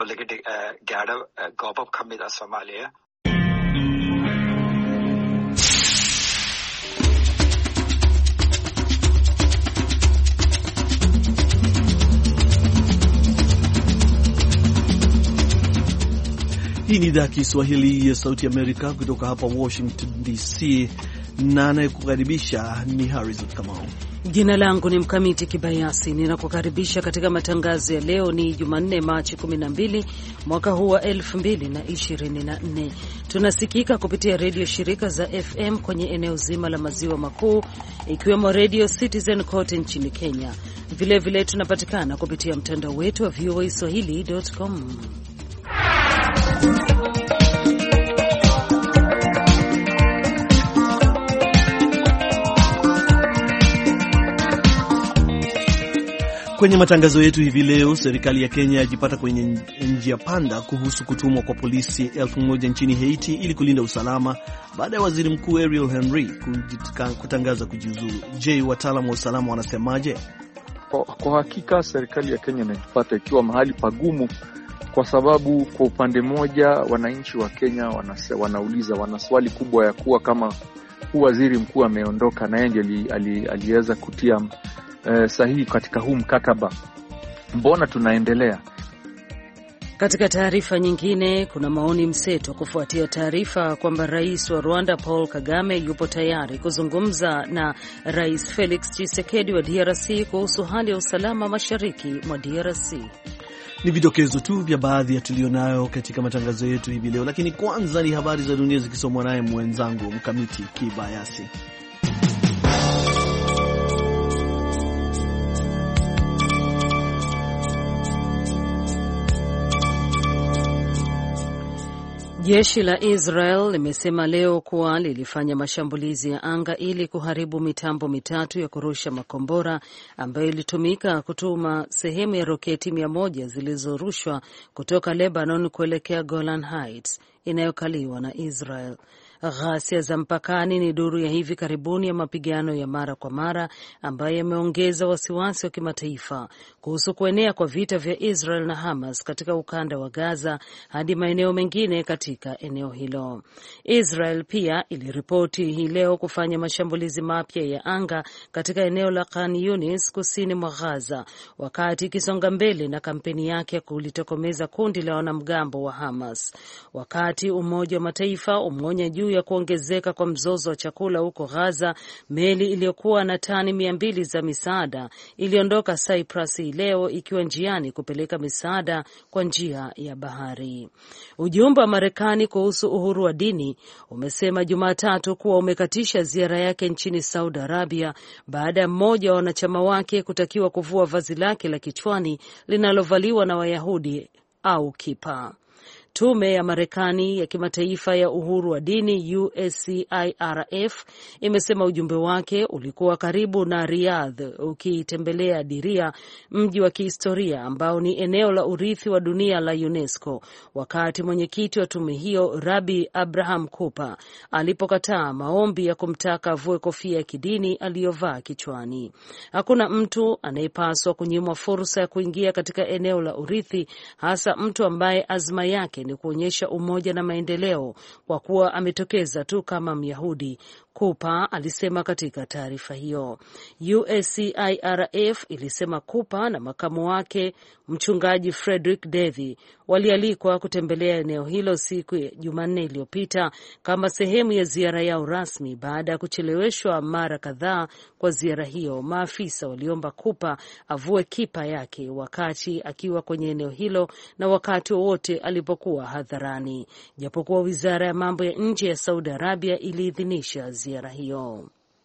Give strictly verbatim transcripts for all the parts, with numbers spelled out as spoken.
Hii ni idhaa ya Kiswahili ya Sauti Amerika kutoka hapa Washington D C, na anayekukaribisha ni Harrison Kamau. Jina langu ni Mkamiti Kibayasi, ninakukaribisha katika matangazo ya leo. Ni Jumanne, Machi kumi na mbili mwaka huu wa elfu mbili ishirini na nne. Tunasikika kupitia redio shirika za F M kwenye eneo zima la maziwa makuu, ikiwemo Radio Citizen kote nchini Kenya. Vilevile vile tunapatikana kupitia mtandao wetu wa v o a swahili dot com. Kwenye matangazo yetu hivi leo, serikali ya Kenya yajipata kwenye njia panda kuhusu kutumwa kwa polisi elfu moja nchini Haiti ili kulinda usalama baada ya waziri mkuu Ariel Henry kutangaza kujiuzulu. Je, wataalamu wa usalama wanasemaje? Kwa, kwa hakika serikali ya Kenya inajipata ikiwa mahali pagumu, kwa sababu kwa upande mmoja wananchi wa Kenya wanase, wanauliza wana swali kubwa ya kuwa kama huu waziri mkuu ameondoka na yeye ali, aliweza kutia Uh, sahihi katika huu mkataba, mbona tunaendelea? Katika taarifa nyingine, kuna maoni mseto kufuatia taarifa kwamba rais wa Rwanda Paul Kagame yupo tayari kuzungumza na Rais Felix Tshisekedi wa D R C kuhusu hali ya usalama mashariki mwa D R C. Ni vidokezo tu vya baadhi ya tulionayo katika matangazo yetu hivi leo, lakini kwanza ni habari za dunia zikisomwa naye mwenzangu Mkamiti Kibayasi. Jeshi la Israel limesema leo kuwa lilifanya mashambulizi ya anga ili kuharibu mitambo mitatu ya kurusha makombora ambayo ilitumika kutuma sehemu ya roketi mia moja zilizorushwa kutoka Lebanon kuelekea Golan Heights inayokaliwa na Israel. Ghasia za mpakani ni duru ya hivi karibuni ya mapigano ya mara kwa mara ambayo yameongeza wasiwasi wa kimataifa kuhusu kuenea kwa vita vya Israel na Hamas katika ukanda wa Gaza hadi maeneo mengine katika eneo hilo. Israel pia iliripoti hii leo kufanya mashambulizi mapya ya anga katika eneo la Khan Yunis kusini mwa Gaza, wakati ikisonga mbele na kampeni yake ya kulitokomeza kundi la wanamgambo wa Hamas. Wakati Umoja wa Mataifa umeonya juu ya kuongezeka kwa mzozo wa chakula huko Gaza, meli iliyokuwa na tani mia mbili za misaada iliondoka Cyprus leo ikiwa njiani kupeleka misaada kwa njia ya bahari. Ujumbe wa Marekani kuhusu uhuru wa dini umesema Jumatatu kuwa umekatisha ziara yake nchini Saudi Arabia baada ya mmoja wa wanachama wake kutakiwa kuvua vazi lake la kichwani linalovaliwa na Wayahudi au kipa. Tume ya Marekani ya kimataifa ya uhuru wa dini U S C I R F imesema ujumbe wake ulikuwa karibu na Riyadh ukitembelea Diria, mji wa kihistoria ambao ni eneo la urithi wa dunia la UNESCO, wakati mwenyekiti wa tume hiyo Rabbi Abraham Cooper alipokataa maombi ya kumtaka avue kofia ya kidini aliyovaa kichwani. Hakuna mtu anayepaswa kunyimwa fursa ya kuingia katika eneo la urithi, hasa mtu ambaye azma yake ni kuonyesha umoja na maendeleo kwa kuwa ametokeza tu kama Myahudi, Cooper alisema katika taarifa hiyo. U S C I R F ilisema Cooper na makamu wake mchungaji Frederick Davy walialikwa kutembelea eneo hilo siku ya Jumanne iliyopita kama sehemu ya ziara yao rasmi baada ya kucheleweshwa mara kadhaa kwa ziara hiyo. Maafisa waliomba Cooper avue kipa yake wakati akiwa kwenye eneo hilo na wakati wote alipokuwa hadharani, japokuwa wizara ya mambo ya nje ya Saudi Arabia iliidhinisha ziara hiyo.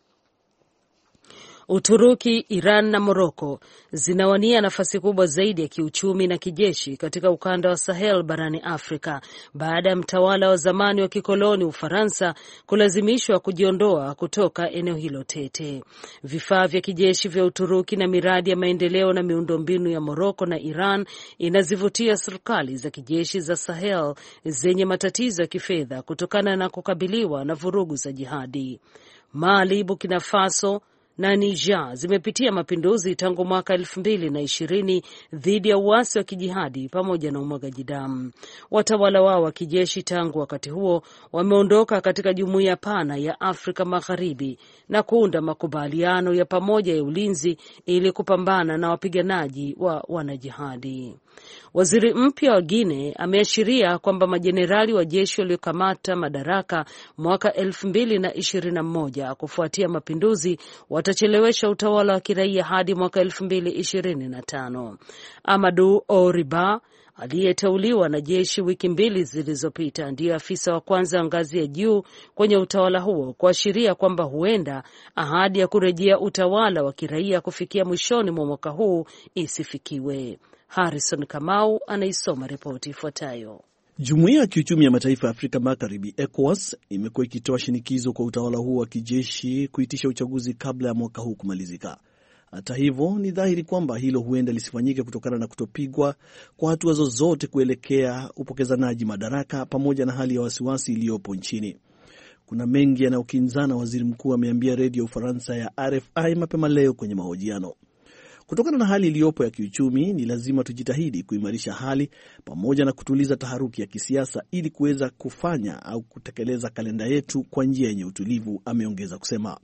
Uturuki, Iran na Morocco zinawania nafasi kubwa zaidi ya kiuchumi na kijeshi katika ukanda wa Sahel barani Afrika baada ya mtawala wa zamani wa kikoloni Ufaransa kulazimishwa kujiondoa kutoka eneo hilo tete. Vifaa vya kijeshi vya Uturuki na miradi ya maendeleo na miundombinu ya Morocco na Iran inazivutia serikali za kijeshi za Sahel zenye matatizo ya kifedha kutokana na kukabiliwa na vurugu za jihadi. Mali, Burkina Faso na Niger zimepitia mapinduzi tangu mwaka elfu mbili na ishirini dhidi ya uasi wa kijihadi pamoja na umwagaji damu. Watawala wao wa kijeshi tangu wakati huo wameondoka katika jumuiya pana ya Afrika Magharibi na kuunda makubaliano ya pamoja ya ulinzi ili kupambana na wapiganaji wa wanajihadi. Waziri mpya wa Guinea ameashiria kwamba majenerali wa jeshi waliokamata madaraka mwaka elfu mbili na ishirini na moja kufuatia mapinduzi watachelewesha utawala wa kiraia hadi mwaka elfu mbili ishirini na tano. Amadou Oriba aliyeteuliwa na jeshi wiki mbili zilizopita ndiyo afisa wa kwanza ngazi ya juu kwenye utawala huo, kuashiria kwamba huenda ahadi ya kurejea utawala wa kiraia kufikia mwishoni mwa mwaka huu isifikiwe. Harrison Kamau anaisoma ripoti ifuatayo. Jumuiya ya Kiuchumi ya Mataifa ya Afrika Magharibi ECOWAS imekuwa ikitoa shinikizo kwa utawala huo wa kijeshi kuitisha uchaguzi kabla ya mwaka huu kumalizika. Hata hivyo, ni dhahiri kwamba hilo huenda lisifanyike kutokana na kutopigwa kwa hatua zozote kuelekea upokezanaji madaraka pamoja na hali ya wasiwasi iliyopo nchini. Kuna mengi yanayokinzana, waziri mkuu ameambia redio ya Ufaransa ya R F I mapema leo kwenye mahojiano. Kutokana na hali iliyopo ya kiuchumi, ni lazima tujitahidi kuimarisha hali pamoja na kutuliza taharuki ya kisiasa ili kuweza kufanya au kutekeleza kalenda yetu kwa njia yenye utulivu, ameongeza kusema.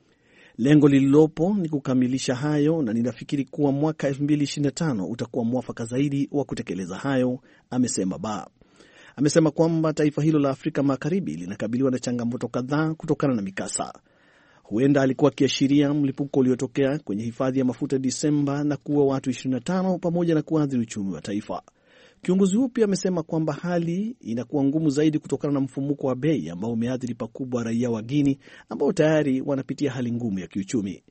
Lengo lililopo ni kukamilisha hayo na ninafikiri kuwa mwaka elfu mbili ishirini na tano utakuwa mwafaka zaidi wa kutekeleza hayo, amesema Ba. Amesema kwamba taifa hilo la Afrika Magharibi linakabiliwa na changamoto kadhaa kutokana na mikasa. Huenda alikuwa akiashiria mlipuko uliotokea kwenye hifadhi ya mafuta Disemba na kuua watu ishirini na tano pamoja na kuathiri uchumi wa taifa. Kiongozi huyo pia amesema kwamba hali inakuwa ngumu zaidi kutokana na mfumuko wa bei ambao umeathiri pakubwa raia wa Guinea ambao tayari wanapitia hali ngumu ya kiuchumi.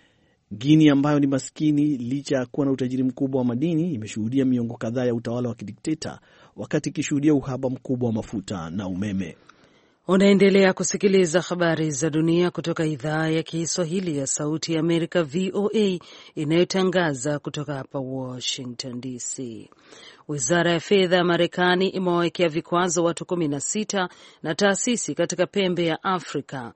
Guinea ambayo ni maskini licha ya kuwa na utajiri mkubwa wa madini imeshuhudia miongo kadhaa ya utawala wa kidikteta, wakati ikishuhudia uhaba mkubwa wa mafuta na umeme. Unaendelea kusikiliza habari za dunia kutoka idhaa ya Kiswahili ya Sauti ya Amerika V O A inayotangaza kutoka hapa Washington D C. Wizara ya fedha ya Marekani imewawekea vikwazo watu kumi na sita na taasisi katika pembe ya Afrika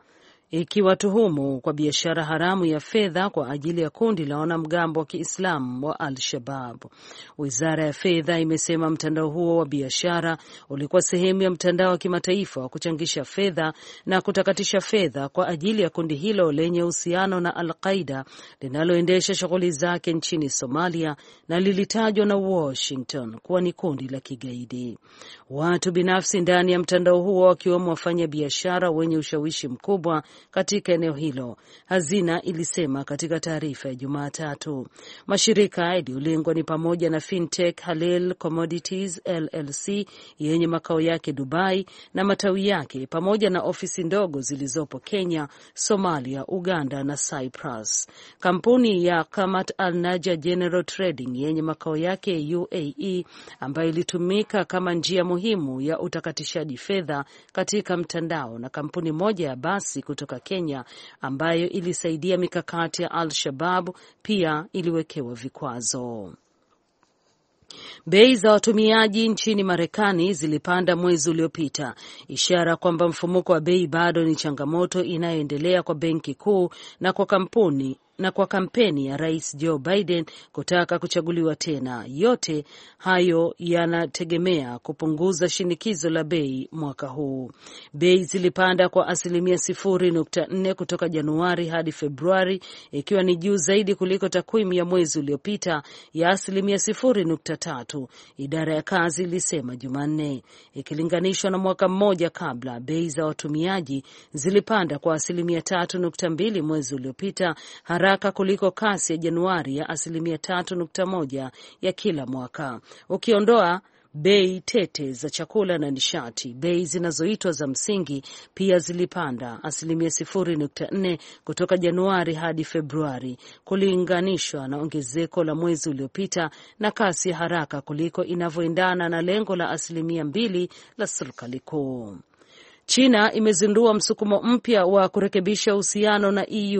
ikiwatuhumu kwa biashara haramu ya fedha kwa ajili ya kundi la wanamgambo wa Kiislamu wa Al-Shabaab. Wizara ya fedha imesema mtandao huo wa biashara ulikuwa sehemu ya mtandao wa kimataifa wa kuchangisha fedha na kutakatisha fedha kwa ajili ya kundi hilo lenye uhusiano na Al-Qaida linaloendesha shughuli zake nchini Somalia, na lilitajwa na Washington kuwa ni kundi la kigaidi. Watu binafsi ndani ya mtandao huo wakiwemo wafanya biashara wenye ushawishi mkubwa katika eneo hilo, hazina ilisema katika taarifa ya Jumatatu. Mashirika yaliyolengwa ni pamoja na Fintech Halal Commodities L L C yenye makao yake Dubai na matawi yake pamoja na ofisi ndogo zilizopo Kenya, Somalia, Uganda na Cyprus. Kampuni ya Kamat Al-Naja General Trading yenye makao yake U A E ambayo ilitumika kama njia muhimu ya utakatishaji fedha katika mtandao, na kampuni moja ya basi kutoka Kenya ambayo ilisaidia mikakati ya Al-Shabaab pia iliwekewa vikwazo. Bei za watumiaji nchini Marekani zilipanda mwezi uliopita, ishara kwamba mfumuko wa bei bado ni changamoto inayoendelea kwa benki kuu na kwa kampuni na kwa kampeni ya Rais Joe Biden kutaka kuchaguliwa tena. Yote hayo yanategemea kupunguza shinikizo la bei mwaka huu. Bei zilipanda kwa asilimia sifuri nukta nne kutoka Januari hadi Februari, ikiwa ni juu zaidi kuliko takwimu ya mwezi uliopita ya asilimia sifuri nukta tatu, idara ya kazi ilisema Jumanne. Ikilinganishwa na mwaka mmoja kabla, bei za watumiaji zilipanda kwa asilimia tatu nukta mbili mwezi uliopita, haraka kuliko kasi ya Januari ya asilimia tatu nukta moja ya kila mwaka. Ukiondoa bei tete za chakula na nishati, bei zinazoitwa za msingi pia zilipanda asilimia sifuri nukta nne kutoka Januari hadi Februari, kulinganishwa na ongezeko la mwezi uliopita na kasi ya haraka kuliko inavyoendana na lengo la asilimia mbili la serikali kuu. China imezindua msukumo mpya wa kurekebisha uhusiano na E U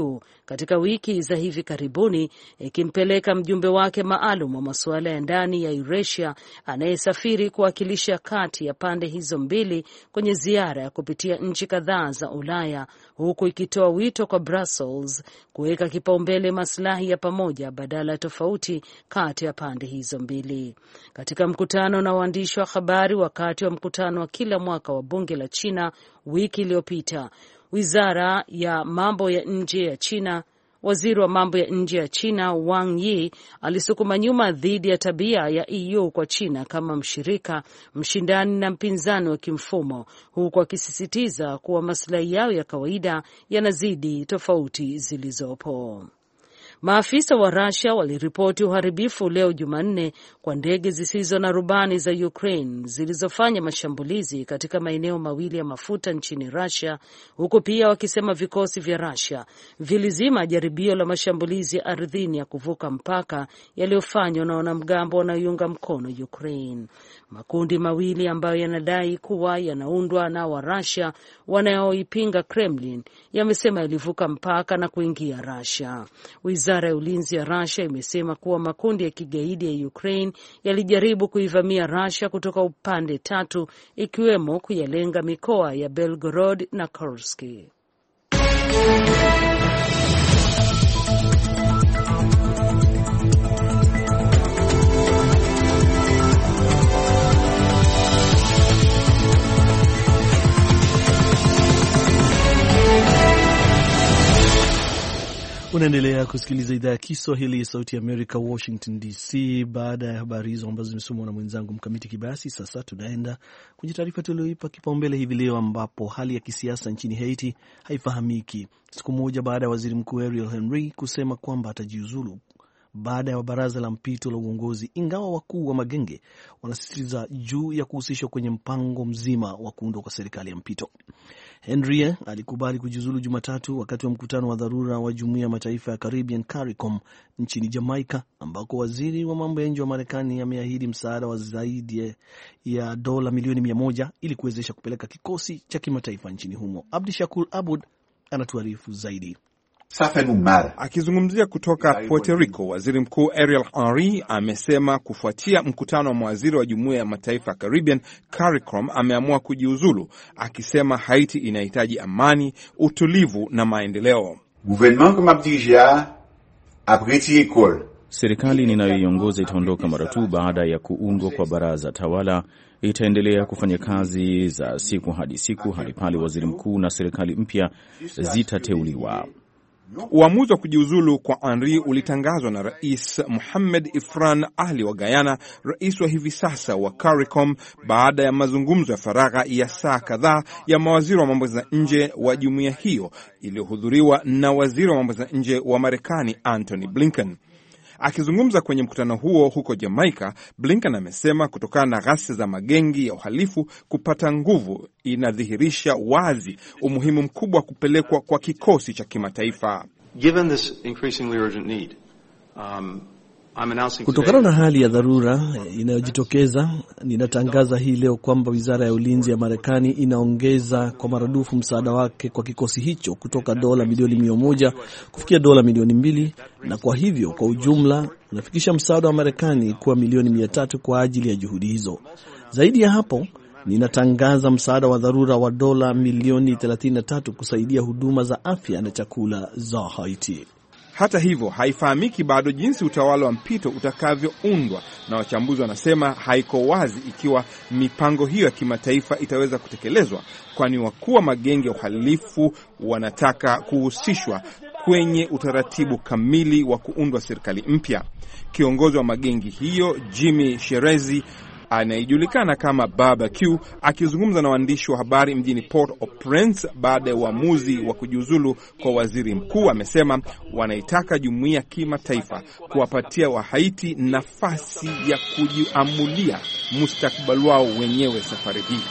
katika wiki za hivi karibuni, ikimpeleka mjumbe wake maalum wa masuala ya ndani ya Eurasia anayesafiri kuwakilisha kati ya pande hizo mbili kwenye ziara ya kupitia nchi kadhaa za Ulaya, huku ikitoa wito kwa Brussels kuweka kipaumbele maslahi ya pamoja badala ya tofauti kati ya pande hizo mbili. Katika mkutano na waandishi wa habari wakati wa mkutano wa kila mwaka wa bunge la China wiki iliyopita, Wizara ya mambo ya nje ya China Waziri wa mambo ya nje ya China Wang Yi alisukuma nyuma dhidi ya tabia ya E U kwa China kama mshirika, mshindani na mpinzani wa kimfumo, huku akisisitiza kuwa maslahi yao ya kawaida yanazidi tofauti zilizopo. Maafisa wa Russia waliripoti uharibifu leo Jumanne kwa ndege zisizo na rubani za Ukraine zilizofanya mashambulizi katika maeneo mawili ya mafuta nchini Russia, huku pia wakisema vikosi vya Russia vilizima jaribio la mashambulizi ya ardhini ya kuvuka mpaka yaliyofanywa na wanamgambo wanaoiunga mkono Ukraine. Makundi mawili ambayo yanadai kuwa yanaundwa na wa Russia wanaoipinga Kremlin yamesema yalivuka mpaka na kuingia Russia. Wizara ya ulinzi ya Russia imesema kuwa makundi ya kigaidi ya Ukraine yalijaribu kuivamia Russia kutoka upande tatu, ikiwemo kuyalenga mikoa ya Belgorod na Kursk. Unaendelea kusikiliza idhaa ya Kiswahili ya Sauti ya Amerika, Washington D C. Baada ya habari hizo ambazo zimesomwa na mwenzangu Mkamiti Kibayasi, sasa tunaenda kwenye taarifa tulioipa kipaumbele hivi leo, ambapo hali ya kisiasa nchini Haiti haifahamiki, siku moja baada ya waziri mkuu Ariel Henry kusema kwamba atajiuzulu baada ya baraza la mpito la uongozi, ingawa wakuu wa magenge wanasisitiza juu ya kuhusishwa kwenye mpango mzima wa kuundwa kwa serikali ya mpito. Henry alikubali kujiuzulu Jumatatu wakati wa mkutano wa dharura wa Jumuiya ya Mataifa ya Caribbean CARICOM nchini Jamaica, ambako waziri wa mambo ya nje wa Marekani ameahidi msaada wa zaidi ya dola milioni mia moja ili kuwezesha kupeleka kikosi cha kimataifa nchini humo. Abdi Shakur Abud anatuarifu zaidi. Akizungumzia kutoka Puerto Rico, waziri mkuu Ariel Henry amesema kufuatia mkutano wa mawaziri wa Jumuiya ya Mataifa ya Caribbean CARICOM ameamua kujiuzulu, akisema Haiti inahitaji amani, utulivu na maendeleo. Serikali ninayoiongoza itaondoka mara tu baada ya kuundwa kwa baraza tawala. Itaendelea kufanya kazi za siku hadi siku hadi pale waziri mkuu na serikali mpya zitateuliwa. Uamuzi wa kujiuzulu kwa Henry ulitangazwa na Rais Mohamed Ifran Ali wa Guyana, rais wa hivi sasa wa CARICOM, baada ya mazungumzo ya faragha ya saa kadhaa ya mawaziri wa mambo za nje wa jumuiya hiyo iliyohudhuriwa na waziri wa mambo za nje wa Marekani Antony Blinken. Akizungumza kwenye mkutano huo huko Jamaica, Blinken amesema kutokana na ghasia za magengi ya uhalifu kupata nguvu, inadhihirisha wazi umuhimu mkubwa wa kupelekwa kwa kikosi cha kimataifa. Given this increasingly urgent need, um, Kutokana na hali ya dharura inayojitokeza, ninatangaza hii leo kwamba Wizara ya Ulinzi ya Marekani inaongeza kwa maradufu msaada wake kwa kikosi hicho kutoka dola milioni mia moja kufikia dola milioni mbili, na kwa hivyo kwa ujumla unafikisha msaada wa Marekani kuwa milioni mia tatu kwa ajili ya juhudi hizo. Zaidi ya hapo, ninatangaza msaada wa dharura wa dola milioni thelathini na tatu kusaidia huduma za afya na chakula za Haiti. Hata hivyo, haifahamiki bado jinsi utawala wa mpito utakavyoundwa, na wachambuzi wanasema haiko wazi ikiwa mipango hiyo ya kimataifa itaweza kutekelezwa, kwani wakuu wa magenge ya uhalifu wanataka kuhusishwa kwenye utaratibu kamili wa kuundwa serikali mpya. Kiongozi wa magengi hiyo, Jimmy Sherezi, anayejulikana kama Barbecue, akizungumza na waandishi wa habari mjini Port-au-Prince baada ya uamuzi wa kujiuzulu kwa waziri mkuu, amesema wanaitaka jumuiya kimataifa kuwapatia wa Haiti nafasi ya kujiamulia mustakabali wao wenyewe safari hii.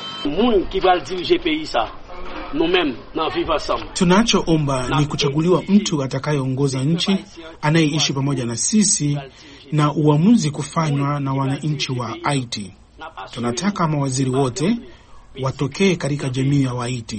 Tunachoomba ni kuchaguliwa mtu atakayeongoza nchi, anayeishi pamoja na sisi, na uamuzi kufanywa na wananchi wa Haiti. Tunataka mawaziri wote watokee katika jamii ya Haiti.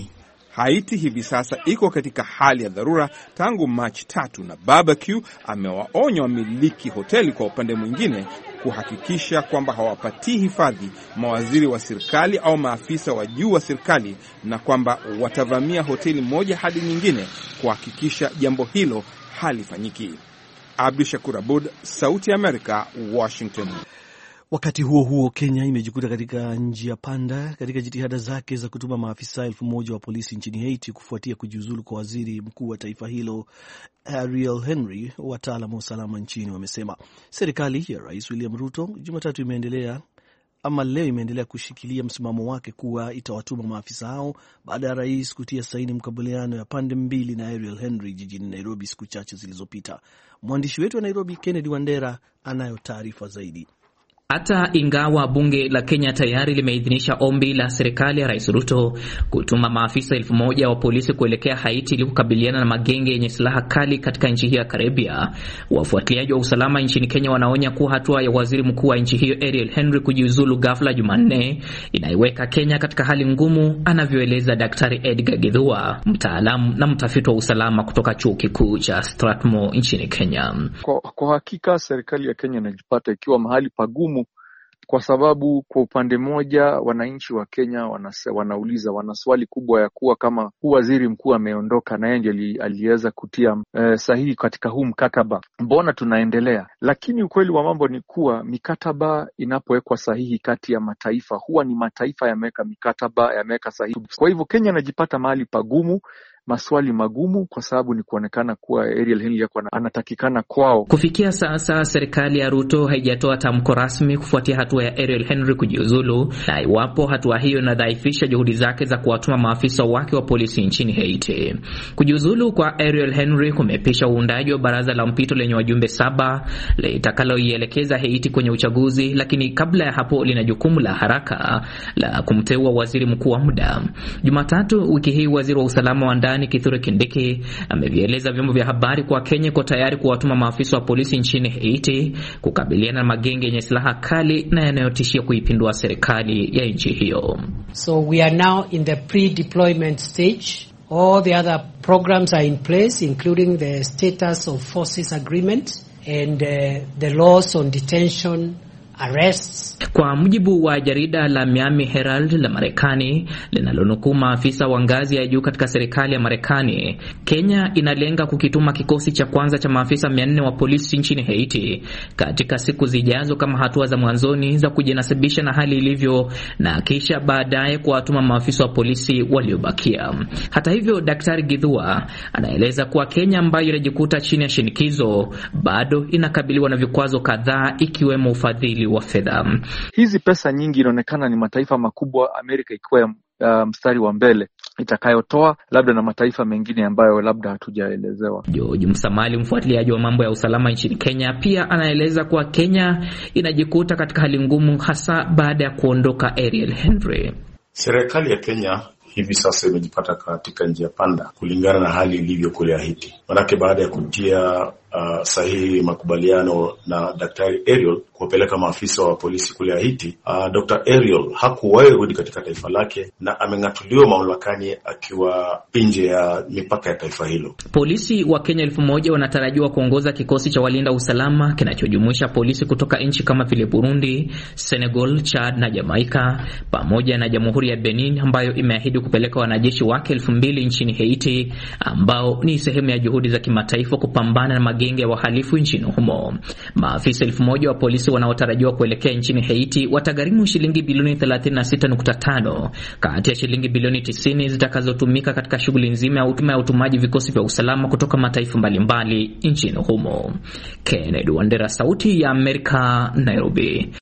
Haiti hivi sasa iko katika hali ya dharura tangu Machi tatu, na Barbecue amewaonya wamiliki hoteli kwa upande mwingine kuhakikisha kwamba hawapatii hifadhi mawaziri wa serikali au maafisa wa juu wa serikali, na kwamba watavamia hoteli moja hadi nyingine kuhakikisha jambo hilo halifanyiki. Abdu Shakur Abud, Sauti ya Amerika, Washington. Wakati huo huo, Kenya imejikuta katika njia panda katika jitihada zake za kutuma maafisa elfu moja wa polisi nchini Haiti kufuatia kujiuzulu kwa waziri mkuu wa taifa hilo Ariel Henry. Wataalamu wa usalama nchini wamesema serikali ya Rais William Ruto Jumatatu imeendelea ama leo imeendelea kushikilia msimamo wake kuwa itawatuma maafisa hao baada ya rais kutia saini mkubaliano ya pande mbili na Ariel Henry jijini Nairobi siku chache zilizopita. Mwandishi wetu wa Nairobi Kennedy Wandera anayo taarifa zaidi. Hata ingawa bunge la Kenya tayari limeidhinisha ombi la serikali ya Rais Ruto kutuma maafisa elfu moja wa polisi kuelekea Haiti ili kukabiliana na magenge yenye silaha kali katika nchi hiyo ya Karibia, wafuatiliaji wa usalama nchini Kenya wanaonya kuwa hatua ya waziri mkuu wa nchi hiyo Ariel Henry kujiuzulu ghafla Jumanne inaiweka Kenya katika hali ngumu, anavyoeleza Daktari Edgar Githua, mtaalamu na mtafiti wa usalama kutoka chuo kikuu cha Strathmore nchini Kenya. Kwa, kwa hakika serikali ya Kenya inajipata ikiwa mahali pagumu, kwa sababu kwa upande moja wananchi wa Kenya wanase, wanauliza wana swali kubwa ya kuwa kama huu waziri mkuu ameondoka na yeye aliweza kutia eh, sahihi katika huu mkataba, mbona tunaendelea? Lakini ukweli wa mambo ni kuwa mikataba inapowekwa sahihi kati ya mataifa, huwa ni mataifa yameweka mikataba, yameweka sahihi. Kwa hivyo Kenya inajipata mahali pagumu, maswali magumu, kwa sababu ni kuonekana kuwa Ariel Henry yako anatakikana kwao. Kufikia sasa serikali ya Ruto haijatoa tamko rasmi kufuatia hatua ya Ariel Henry kujiuzulu, na iwapo hatua hiyo inadhaifisha juhudi zake za kuwatuma maafisa wake wa polisi nchini Haiti. Kujiuzulu kwa Ariel Henry kumepisha uundaji wa baraza la mpito lenye wajumbe saba litakaloielekeza Haiti kwenye uchaguzi, lakini kabla ya hapo lina jukumu la haraka la kumteua waziri mkuu wa muda. Jumatatu wiki hii waziri wa usalama wa ndani Kithure Kindiki amevieleza vyombo vya habari kwa Kenya kwa tayari kuwatuma maafisa wa polisi nchini Haiti kukabiliana na magenge yenye silaha kali na yanayotishia kuipindua serikali ya nchi hiyo. So we are now in the pre-deployment stage. All the other programs are in place, including the status of forces agreement and uh, the laws on detention, arrests. Kwa mujibu wa jarida la Miami Herald la Marekani linalonukuu maafisa wa ngazi ya juu katika serikali ya Marekani, Kenya inalenga kukituma kikosi cha kwanza cha maafisa mia nne wa polisi nchini Haiti katika siku zijazo kama hatua za mwanzoni za kujinasibisha na hali ilivyo, na kisha baadaye kuwatuma maafisa wa polisi waliobakia. Hata hivyo, Daktari Githua anaeleza kuwa Kenya ambayo inajikuta chini ya shinikizo bado inakabiliwa na vikwazo kadhaa, ikiwemo ufadhili wa fedha. Hizi pesa nyingi inaonekana ni mataifa makubwa, Amerika ikiwa uh, mstari wa mbele itakayotoa, labda na mataifa mengine ambayo labda hatujaelezewa. George Msamali, mfuatiliaji wa mambo ya usalama nchini Kenya, pia anaeleza kuwa Kenya inajikuta katika hali ngumu, hasa baada ya kuondoka Ariel Henry. Serikali ya Kenya hivi sasa imejipata katika njia panda kulingana na hali ilivyo kule Haiti. Manake baada ya kutia uh, sahihi makubaliano na Daktari Ariel kuwapeleka maafisa wa polisi kule Haiti, uh, Doctor Ariel hakuwahi rudi katika taifa lake na ameng'atuliwa mamlakani akiwa nje ya mipaka ya taifa hilo. Polisi wa Kenya elfu moja wanatarajiwa kuongoza kikosi cha walinda usalama kinachojumuisha polisi kutoka nchi kama vile Burundi, Senegal, Chad na Jamaica, pamoja na Jamhuri ya Benin ambayo imeahidi kupeleka wanajeshi wake elfu mbili nchini Haiti, ambao ni sehemu ya juhudi za kimataifa kupambana na magenge ya wahalifu nchini humo. Maafisa elfu moja wa polisi wanaotarajiwa kuelekea nchini Haiti watagharimu shilingi bilioni thelathini na sita nukta tano kati ya shilingi bilioni tisini zitakazotumika katika shughuli nzima ya utumaji vikosi vya usalama kutoka mataifa mbalimbali nchini humo. Kennedy Wandera, Sauti ya Amerika, Nairobi.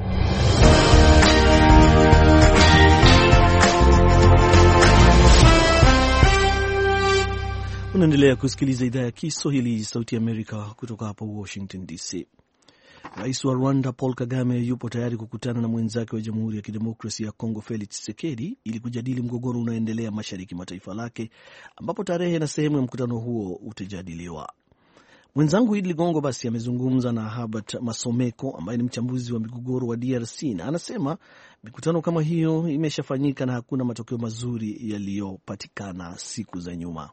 Unaendelea kusikiliza idhaa ya Kiswahili Sauti ya Amerika kutoka hapa Washington D C. Rais wa Rwanda Paul Kagame yupo tayari kukutana na mwenzake wa Jamhuri ya Kidemokrasia ya Kongo Felix Tshisekedi ili kujadili mgogoro unaoendelea mashariki mwa taifa lake, ambapo tarehe na sehemu ya mkutano huo utajadiliwa. Mwenzangu Idi Ligongo basi amezungumza na Herbert Masomeko ambaye ni mchambuzi wa migogoro wa D R C, na anasema mikutano kama hiyo imeshafanyika na hakuna matokeo mazuri yaliyopatikana siku za nyuma.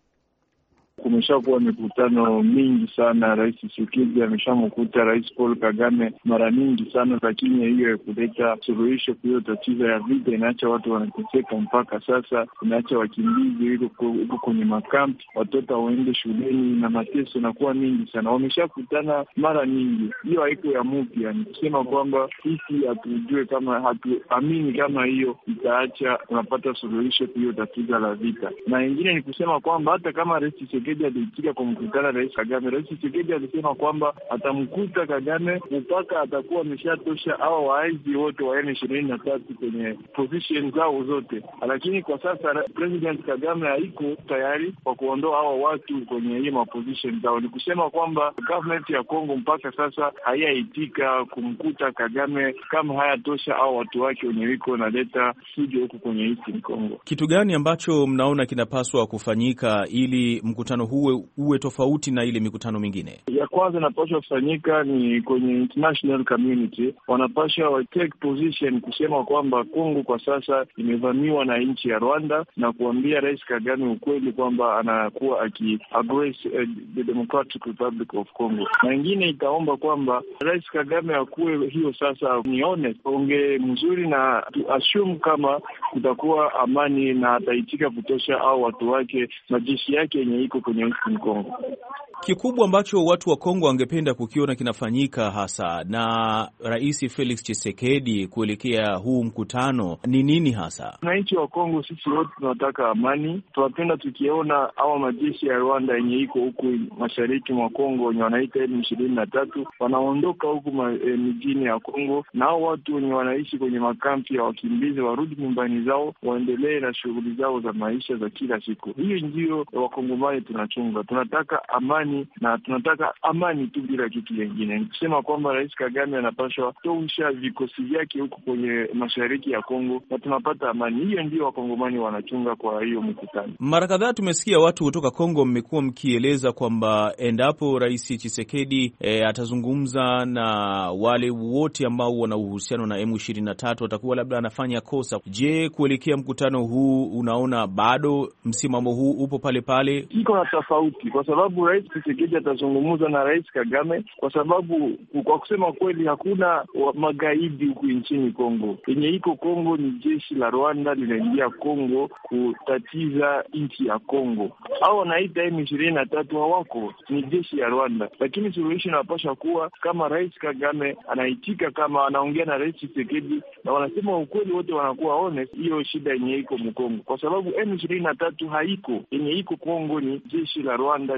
Kumeshakuwa mikutano mingi sana. Rais Tshisekedi ameshamkuta Rais Paul Kagame mara nyingi sana, lakini hiyo ya kuleta suluhisho kwa hiyo tatizo ya vita inaacha watu wanateseka mpaka sasa, inaacha wakimbizi huko kwenye makampi, watoto waende shuleni na mateso inakuwa mingi sana. Wameshakutana mara nyingi, hiyo haiko ya mpya. Ni kusema kwamba sisi hatujue kama hatuamini kama hiyo itaacha tunapata suluhisho kwa hiyo tatizo la vita. Na wengine ni kusema kwamba hata kama Rais Tshisekedi aliitika kwa mkutano Rais Kagame, Rais Tshisekedi alisema kwamba atamkuta Kagame mpaka atakuwa ameshatosha hao waasi wote wa M ishirini na tatu kwenye position zao zote. Lakini kwa sasa President Kagame haiko tayari kwa kuondoa hao watu kwenye hiyo maposition zao. Ni kusema kwamba government ya Kongo mpaka sasa hayaitika kumkuta Kagame kama hayatosha hao watu wake wenye wiko naleta fujo huko kwenye Eastern Kongo. Kitu gani ambacho mnaona kinapaswa kufanyika ili mkutano huwe uwe tofauti na ile mikutano mingine? Ya kwanza inapaswa kufanyika ni kwenye international community, wanapaswa wa take position kusema kwamba Kongo kwa sasa imevamiwa na nchi ya Rwanda na kuambia Rais Kagame ukweli kwamba anakuwa aki-aggress uh, the Democratic Republic of Congo. Na ingine itaomba kwamba Rais Kagame akuwe hiyo sasa ni honest, onge mzuri na to assume kama kutakuwa amani na ataitika kutosha au watu wake majeshi yake yenye iko kwenye Eastern Congo. Kikubwa ambacho watu wa Kongo wangependa kukiona kinafanyika hasa na Rais Felix Tshisekedi kuelekea huu mkutano ni nini hasa? Wananchi wa Kongo sisi wote tunataka amani. Tunapenda tukiona hawa majeshi ya Rwanda yenye iko huku mashariki mwa Kongo wenye wanaita M ishirini na tatu wanaondoka huku e, mijini ya Kongo, na hao watu wenye wanaishi kwenye makampi ya wakimbizi warudi nyumbani zao, waendelee na shughuli zao za maisha za kila siku. Hiyo ndio wakongomani tunachunga. Tunataka amani na tunataka amani tu bila kitu kingine. Nikisema kwamba Rais Kagame anapaswa tosha vikosi vyake huko kwenye mashariki ya Kongo na tunapata amani. Hiyo ndio wakongomani wanachunga kwa hiyo mkutano. Mara kadhaa tumesikia watu kutoka Kongo mmekuwa mkieleza kwamba endapo Rais Tshisekedi e, atazungumza na wale wote ambao wana uhusiano na M ishirini na tatu atakuwa labda anafanya kosa. Je, kuelekea mkutano huu unaona bado msimamo huu upo pale pale? Iko na tofauti kwa sababu Rais Tshisekedi atazungumza na Rais Kagame kwa sababu kwa kusema kweli hakuna magaidi huku nchini Kongo. Yenye iko Kongo ni jeshi la Rwanda linaingia Kongo kutatiza nchi ya Kongo. Hao wanaita M ishirini na tatu hawako, ni jeshi ya Rwanda. Lakini suluhisho inapaswa kuwa kama Rais Kagame anaitika, kama anaongea na Rais Tshisekedi na wanasema ukweli, wote wanakuwa honest, hiyo shida yenye iko Mkongo. Kwa sababu M ishirini na tatu haiko, yenye iko Kongo ni jeshi la Rwanda.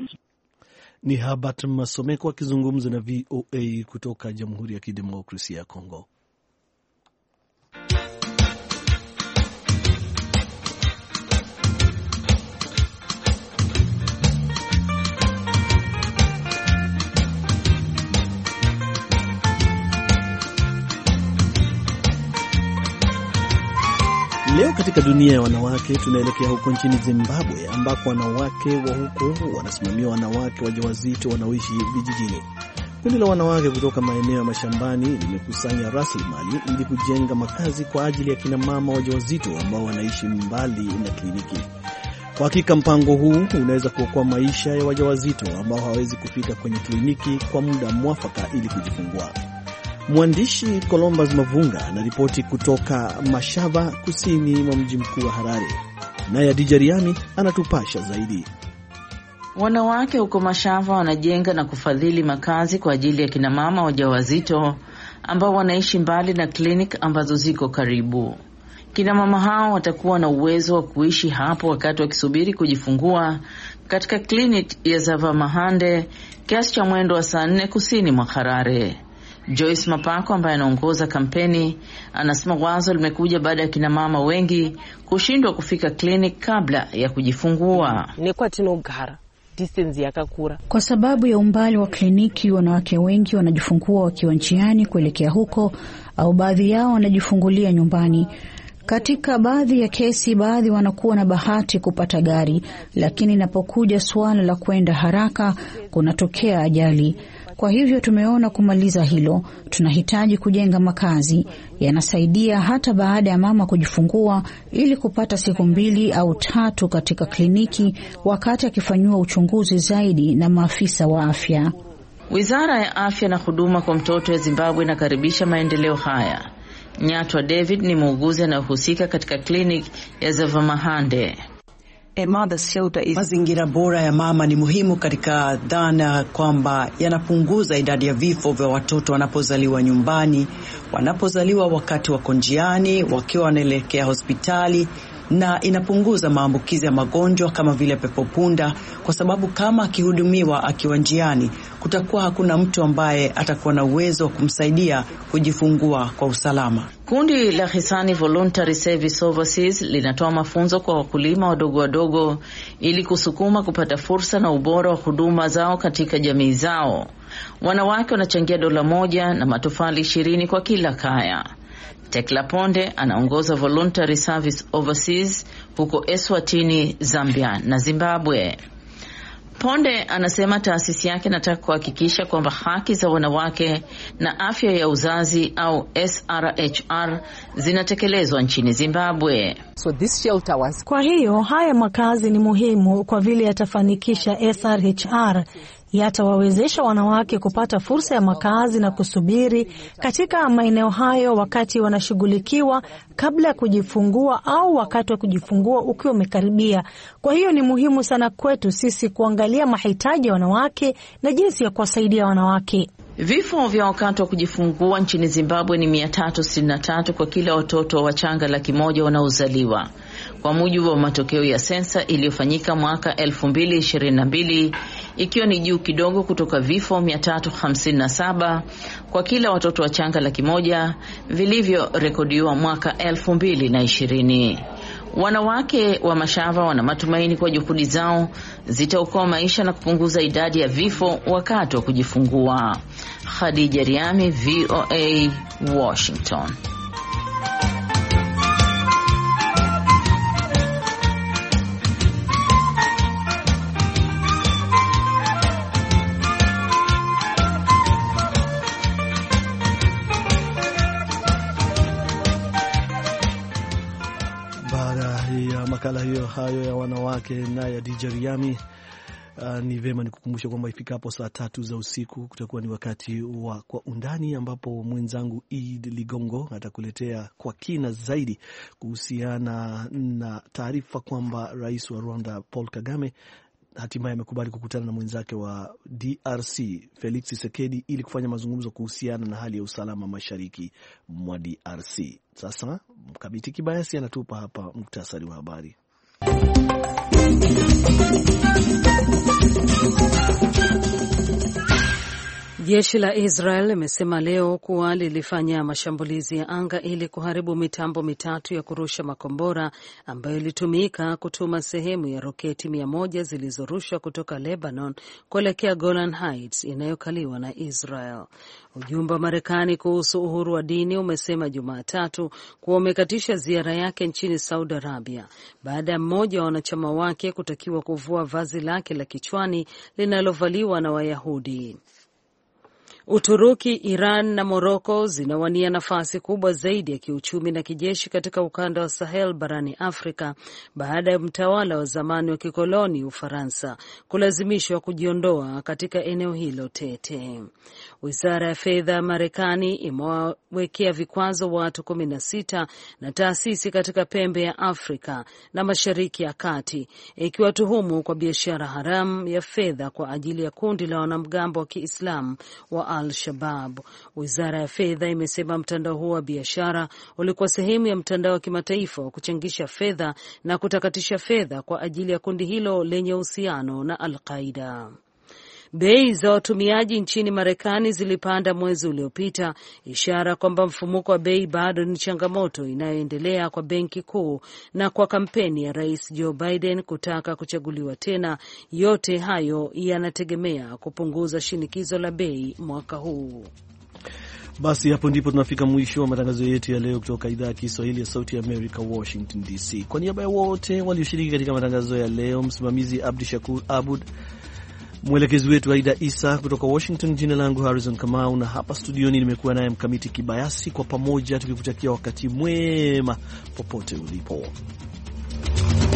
Ni Herbert Masomeko akizungumza na V O A kutoka Jamhuri ya Kidemokrasia ya Kongo. Leo katika dunia ya wanawake tunaelekea huko nchini Zimbabwe ambako wanawake wa huko wanasimamia wanawake wajawazito wanaoishi vijijini. Kundi la wanawake kutoka maeneo ya mashambani limekusanya rasilimali ili kujenga makazi kwa ajili ya kina mama wajawazito ambao wanaishi mbali na kliniki. Kwa hakika mpango huu unaweza kuokoa maisha ya wajawazito ambao hawawezi kufika kwenye kliniki kwa muda mwafaka ili kujifungua. Mwandishi Columbus Mavunga anaripoti kutoka Mashava, kusini mwa mji mkuu wa Harare. Naye Adija Riami anatupasha zaidi. Wanawake huko Mashava wanajenga na kufadhili makazi kwa ajili ya kina mama wajawazito ambao wanaishi mbali na kliniki ambazo ziko karibu. Kina mama hao watakuwa na uwezo wa kuishi hapo wakati wakisubiri kujifungua katika kliniki ya Zava Mahande, kiasi cha mwendo wa saa nne kusini mwa Harare. Joyce Mapako ambaye anaongoza kampeni anasema wazo limekuja baada ya kina mama wengi kushindwa kufika kliniki kabla ya kujifungua. Kwa sababu ya umbali wa kliniki, wanawake wengi wanajifungua wakiwa njiani kuelekea huko au baadhi yao wanajifungulia nyumbani. Katika baadhi ya kesi, baadhi wanakuwa na bahati kupata gari, lakini inapokuja suala la kwenda haraka, kunatokea ajali. Kwa hivyo tumeona kumaliza hilo, tunahitaji kujenga makazi yanasaidia hata baada ya mama kujifungua, ili kupata siku mbili au tatu katika kliniki wakati akifanyiwa uchunguzi zaidi na maafisa wa afya. Wizara ya Afya na Huduma kwa Mtoto ya Zimbabwe inakaribisha maendeleo haya. Nyatwa David ni muuguzi anayehusika katika kliniki ya Zavamahande. A mother's shelter is... Mazingira bora ya mama ni muhimu katika dhana kwamba yanapunguza idadi ya vifo vya watoto wanapozaliwa nyumbani, wanapozaliwa wakati wako njiani, wakiwa wanaelekea hospitali, na inapunguza maambukizi ya magonjwa kama vile pepopunda, kwa sababu kama akihudumiwa akiwa njiani, kutakuwa hakuna mtu ambaye atakuwa na uwezo wa kumsaidia kujifungua kwa usalama. Kundi la Hisani Voluntary Service Overseas linatoa mafunzo kwa wakulima wadogo wadogo ili kusukuma kupata fursa na ubora wa huduma zao katika jamii zao. Wanawake wanachangia dola moja na matofali ishirini kwa kila kaya. Tekla Ponde anaongoza Voluntary Service Overseas huko Eswatini, Zambia na Zimbabwe. Ponde anasema taasisi yake inataka kuhakikisha kwamba haki za wanawake na afya ya uzazi au S R H R zinatekelezwa nchini Zimbabwe. So this shelter was... Kwa hiyo haya makazi ni muhimu kwa vile yatafanikisha S R H R, yatawawezesha wanawake kupata fursa ya makazi na kusubiri katika maeneo hayo wakati wanashughulikiwa kabla ya kujifungua au wakati wa kujifungua ukiwa umekaribia. Kwa hiyo ni muhimu sana kwetu sisi kuangalia mahitaji ya wanawake na jinsi ya kuwasaidia wanawake. Vifo vya wakati wa kujifungua nchini Zimbabwe ni mia tatu sitini na tatu kwa kila watoto wachanga laki moja wanaozaliwa, kwa mujibu wa matokeo ya sensa iliyofanyika mwaka elfu mbili ishirini na mbili, ikiwa ni juu kidogo kutoka vifo mia tatu hamsini na saba kwa kila watoto wachanga laki moja vilivyo rekodiwa mwaka elfu mbili na ishirini. Wanawake wa Mashava wana matumaini kwa juhudi zao zitaokoa maisha na kupunguza idadi ya vifo wakati wa kujifungua. Khadija Riami, V O A, Washington. Makala hiyo hayo ya wanawake na ya D J Riami. Uh, ni vema nikukumbusha kwamba ifikapo saa tatu za usiku kutakuwa ni wakati wa Kwa Undani, ambapo mwenzangu Eid Ligongo atakuletea kwa kina zaidi kuhusiana na taarifa kwamba rais wa Rwanda Paul Kagame hatimaye amekubali kukutana na mwenzake wa D R C Felix Tshisekedi ili kufanya mazungumzo kuhusiana na hali ya usalama mashariki mwa D R C. Sasa Mkabiti Kibayasi anatupa hapa muktasari wa habari. Jeshi la Israel limesema leo kuwa lilifanya mashambulizi ya anga ili kuharibu mitambo mitatu ya kurusha makombora ambayo ilitumika kutuma sehemu ya roketi mia moja zilizorushwa kutoka Lebanon kuelekea Golan Heights inayokaliwa na Israel. Ujumbe wa Marekani kuhusu uhuru wa dini umesema Jumatatu kuwa umekatisha ziara yake nchini Saudi Arabia baada ya mmoja wa wanachama wake kutakiwa kuvua vazi lake la kichwani linalovaliwa na Wayahudi. Uturuki, Iran na Morocco zinawania nafasi kubwa zaidi ya kiuchumi na kijeshi katika ukanda wa Sahel barani Afrika baada ya mtawala wa zamani wa kikoloni Ufaransa kulazimishwa kujiondoa katika eneo hilo tete. Wizara ya fedha ya Marekani imewawekea vikwazo watu kumi na sita na taasisi katika pembe ya Afrika na Mashariki ya Kati, ikiwatuhumu kwa biashara haramu ya fedha kwa ajili ya kundi la wanamgambo wa Kiislamu wa Al-Shabaab. Wizara ya fedha imesema mtandao huo wa biashara ulikuwa sehemu ya mtandao wa kimataifa wa kuchangisha fedha na kutakatisha fedha kwa ajili ya kundi hilo lenye uhusiano na Al-Qaida. Bei za watumiaji nchini Marekani zilipanda mwezi uliopita, ishara kwamba mfumuko wa bei bado ni changamoto inayoendelea kwa benki kuu na kwa kampeni ya Rais Joe Biden kutaka kuchaguliwa tena. Yote hayo yanategemea kupunguza shinikizo la bei mwaka huu. Basi hapo ndipo tunafika mwisho wa matangazo yetu ya leo kutoka idhaa ya Kiswahili ya Sauti ya America, Washington D C. Kwa niaba ya wote walioshiriki katika matangazo ya leo, msimamizi Abdi Shakur Abud, mwelekezi wetu Aida Isa kutoka Washington, jina langu Harrison Kamau, na hapa studioni nimekuwa naye Mkamiti Kibayasi, kwa pamoja tukikutakia wakati mwema popote ulipo.